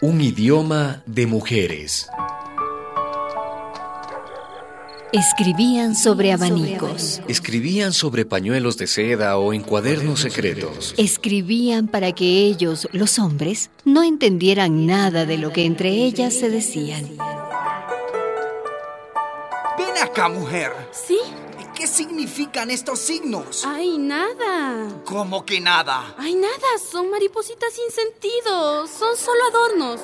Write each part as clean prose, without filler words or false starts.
Un idioma de mujeres. Escribían sobre abanicos. Escribían sobre pañuelos de seda o en cuadernos secretos. Escribían para que ellos, los hombres, no entendieran nada de lo que entre ellas se decían. Ven acá, mujer. ¿Sí? ¿Qué significan estos signos? ¡Ay, nada! ¿Cómo que nada? ¡Ay, nada! Son maripositas sin sentido. Son solo adornos.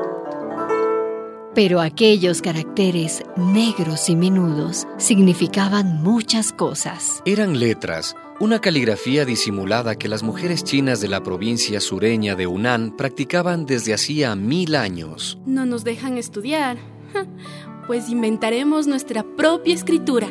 Pero aquellos caracteres negros y menudos significaban muchas cosas. Eran letras, una caligrafía disimulada que las mujeres chinas de la provincia sureña de Hunan practicaban desde hacía 1000 años. No nos dejan estudiar. Pues inventaremos nuestra propia escritura.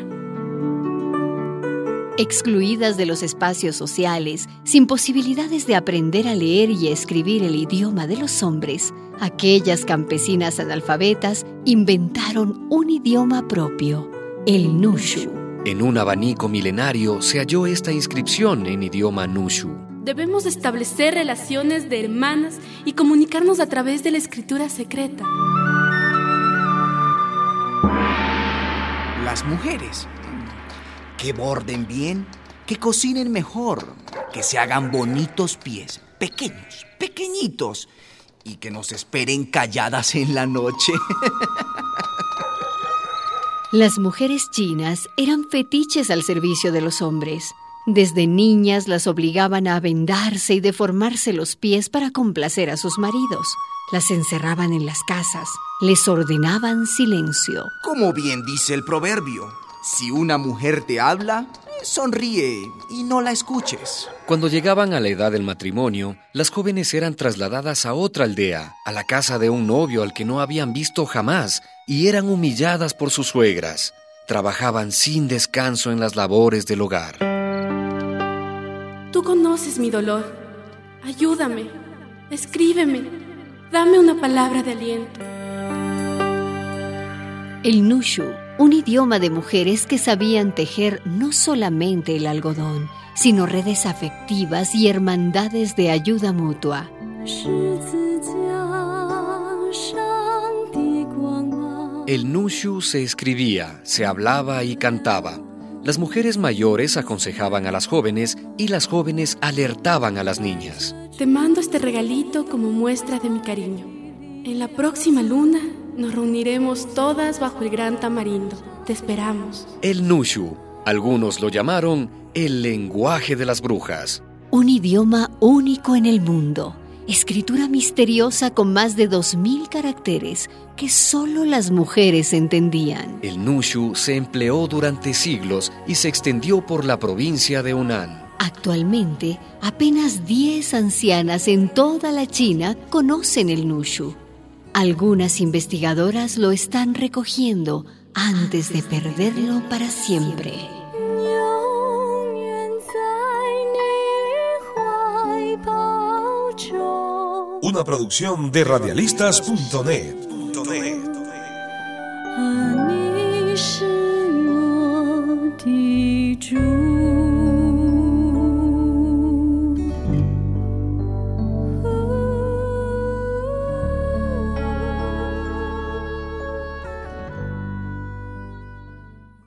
Excluidas de los espacios sociales, sin posibilidades de aprender a leer y a escribir el idioma de los hombres, aquellas campesinas analfabetas inventaron un idioma propio, el Nushu. En un abanico milenario se halló esta inscripción en idioma Nushu. Debemos establecer relaciones de hermanas y comunicarnos a través de la escritura secreta. Las mujeres, que borden bien, que cocinen mejor, que se hagan bonitos pies, pequeños, pequeñitos, y que nos esperen calladas en la noche. Las mujeres chinas eran fetiches al servicio de los hombres. Desde niñas las obligaban a vendarse y deformarse los pies para complacer a sus maridos. Las encerraban en las casas, les ordenaban silencio. Como bien dice el proverbio, si una mujer te habla, sonríe y no la escuches. Cuando llegaban a la edad del matrimonio, las jóvenes eran trasladadas a otra aldea, a la casa de un novio al que no habían visto jamás, y eran humilladas por sus suegras. Trabajaban sin descanso en las labores del hogar. Tú conoces mi dolor. Ayúdame, escríbeme, dame una palabra de aliento. El Nushu, un idioma de mujeres que sabían tejer no solamente el algodón, sino redes afectivas y hermandades de ayuda mutua. El Nushu se escribía, se hablaba y cantaba. Las mujeres mayores aconsejaban a las jóvenes y las jóvenes alertaban a las niñas. Te mando este regalito como muestra de mi cariño. En la próxima luna nos reuniremos todas bajo el gran tamarindo. Te esperamos. El Nushu, algunos lo llamaron el lenguaje de las brujas. Un idioma único en el mundo. Escritura misteriosa con más de 2000 caracteres que solo las mujeres entendían. El Nushu se empleó durante siglos y se extendió por la provincia de Hunan. Actualmente, apenas 10 ancianas en toda la China conocen el Nushu. Algunas investigadoras lo están recogiendo antes de perderlo para siempre. Una producción de radialistas.net.